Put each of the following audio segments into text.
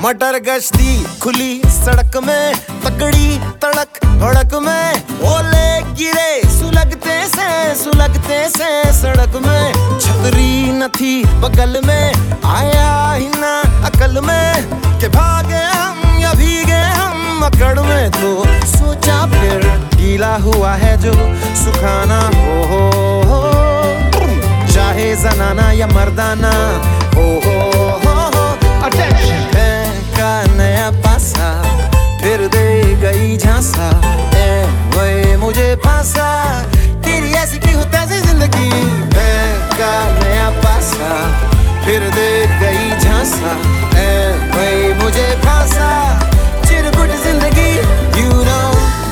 मटर गश्ती खुली सड़क में, तगड़ी तड़क भड़क में, ओले गिरे सुलगते से सड़क में। छतरी न थी बगल में, आया ही ना अकल में कि भागे हम या भीगे हम अकड़ में। तो सोचा फिर गीला हुआ है जो सुखाना हो, चाहे जनाना या मर्दाना हो। अटेंशन का नया पासा फिर दे गई झांसा, ए वही मुझे फांसा, तेरी ऐसी की होता है जिंदगी। का नया पासा फिर दे गई झांसा, ए वही मुझे फांसा, चिरकुट जिंदगी you know।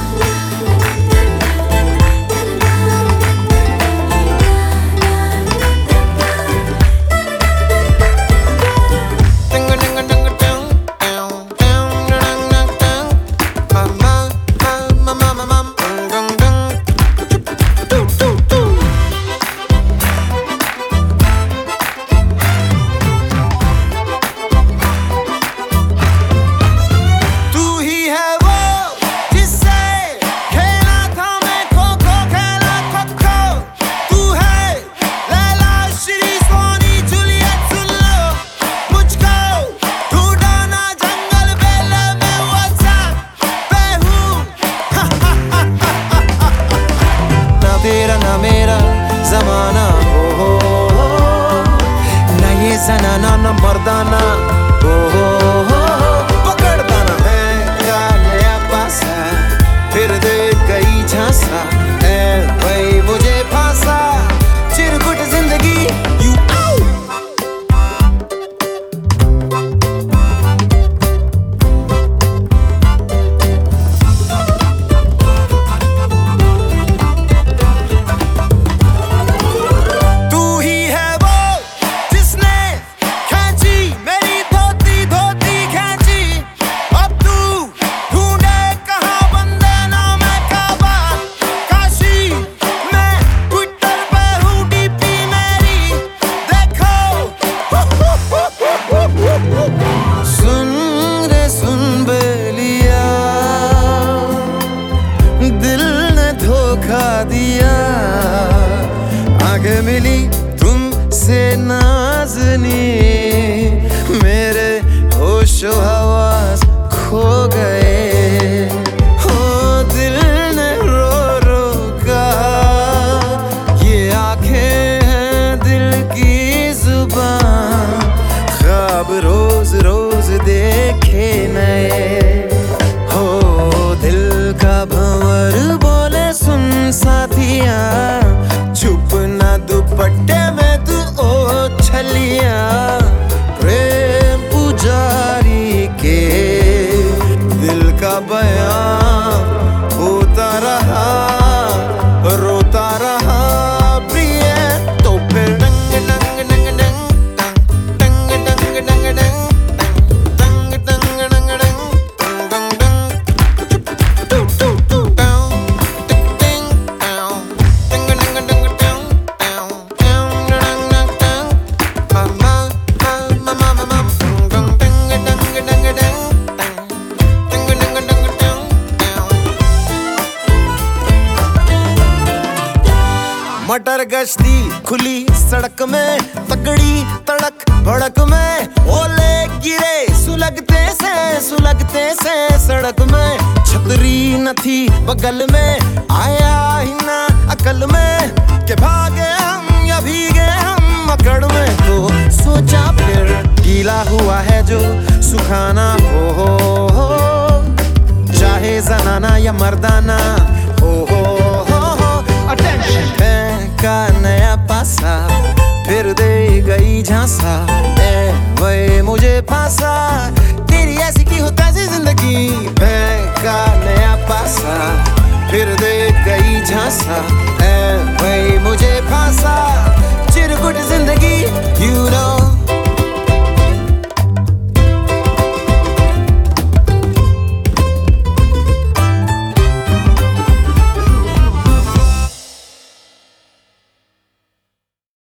तेरा ना मेरा जमाना हो, ना ये जनाना ना मर्दाना हो। पकड़ता ना है का नया पासा फिर दे गई झांसा, ए वही मुझे फांसा, चिरकुट जिंदगी you दिया। आगे मिली तुमसे नाज़नी, मेरे होशो हवास खो गए। हो दिल ने रो रो कहा, ये आंखें हैं दिल की जुबान, ख्वाब रोज रोज देखे नए। हो दिल का भंवर बोले सुन साथिया, छुप ना दुपट्टे में तू ओ छलिया। प्रेम पुजारी के दिल का बयां होता रहा, रोता रहा प्रिय। तो फिर डंग डंग डंग डंग डंग डंग डंग डंग डंग डंग डंग डंग मटर गश्ती खुली सड़क में, तगड़ी तड़क भड़क में, ओले गिरे सुलगते से सड़क में। छतरी न थी बगल में, आया ही ना अकल में कि भागे हम या भीगे हम अकड़ में। तो सोचा फिर गीला हुआ है जो सुखाना हो, चाहे जनाना या मर्दाना हो। अटेंशन का नया पासा फिर दे गई झांसा, ए वही मुझे फांसा, तेरी ऐसी की होता है जिंदगी। का नया पासा फिर दे गई झांसा, ए वही मुझे फांसा, चिरकुट जिंदगी।